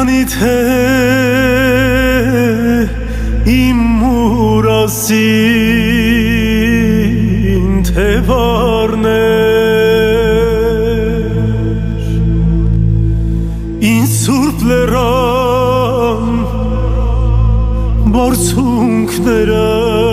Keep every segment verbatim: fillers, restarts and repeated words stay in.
te imurasin te varner in surpleram borsunknera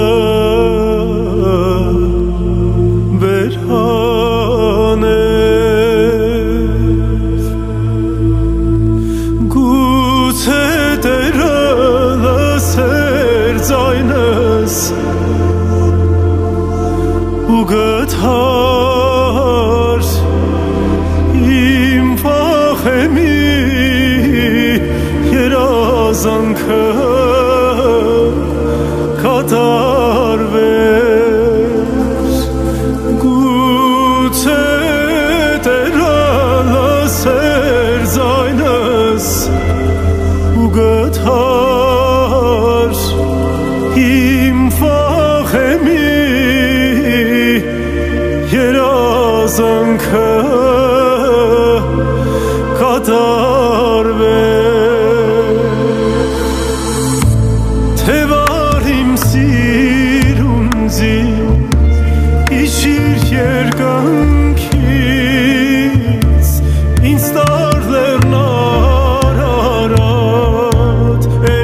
ու գթար իմ վախեմի երազանքը կատարվեր գուցե Տերը լսեր ձայնս ու գթար իմ վախեմի երազանքը կատարվեր թե վար իմ սիրունձի իջիր երկանքից ինձ տար լեռնար արատ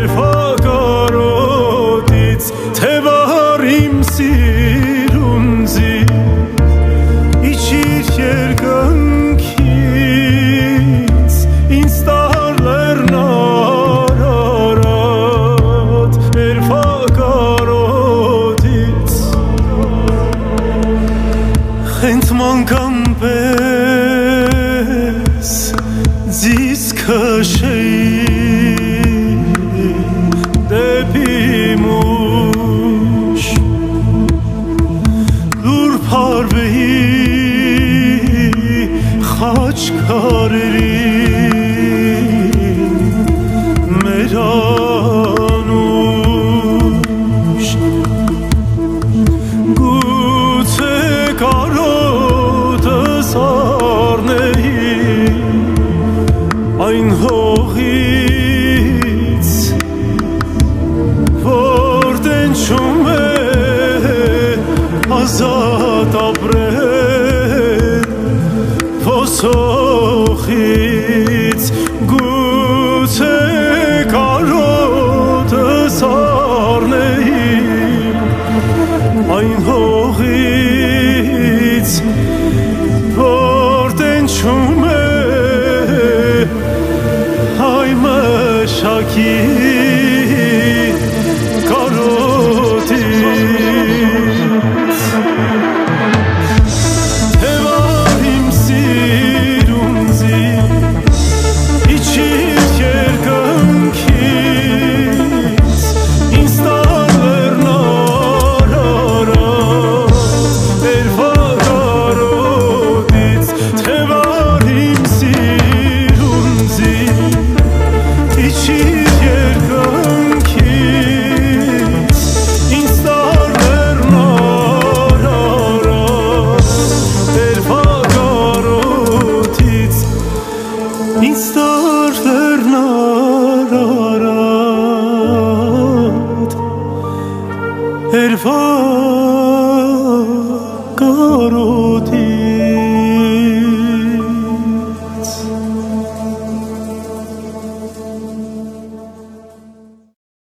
էրվագարոտից թե վար իմ սիրունձի երկնքից ինձ տար լեռնար արատ էրվագարոտից խենթման պես ձիզ քշեի դեպի մուշ լուր փարվեի խաչքարերի մեր անուշ գուցե կարոտս առնեի այն հողից որ տենչում է ազատ ապրել ոսոխից գուցե կարոտս առնեի այն հողից որ տենչում է այ մշակի կարոտից ինձ տար լեռնար արատ էրվագարոտ